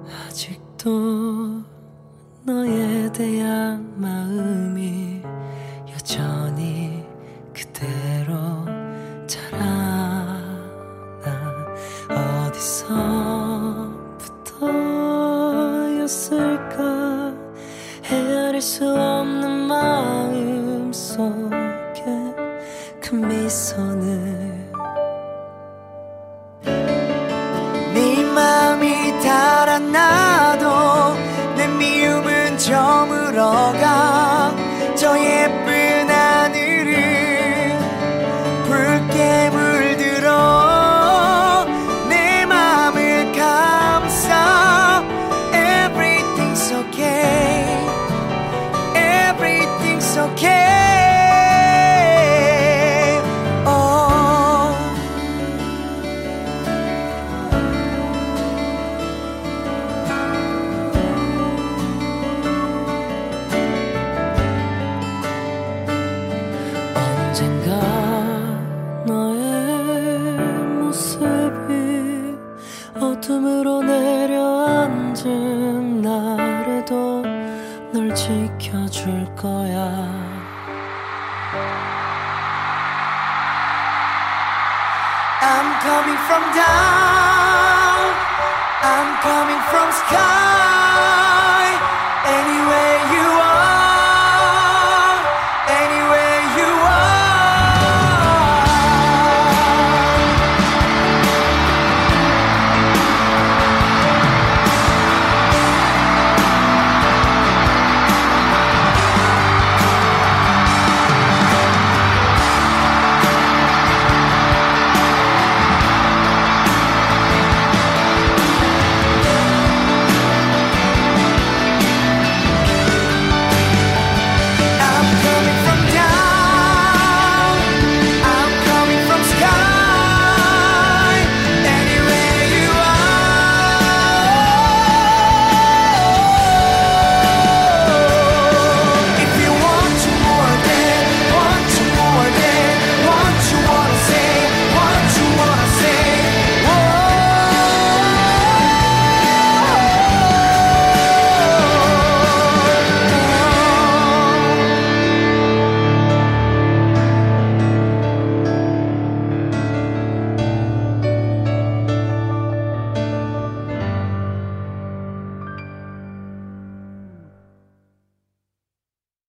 아직도 너에 대한 마음이 여전히 그대로 자라나. 어디서부터였을까 헤아릴 수 없는 마음 속에 그 미소는 네 마음이 달아나도 내 미움은 저물어가. 저 예쁜 하늘은 붉게 물들어 내 마음을 감싸. Everything's okay, Everything's okay. 어둠으로 내려앉은 날에도 널 지켜줄 거야. I'm coming from down, I'm coming from sky.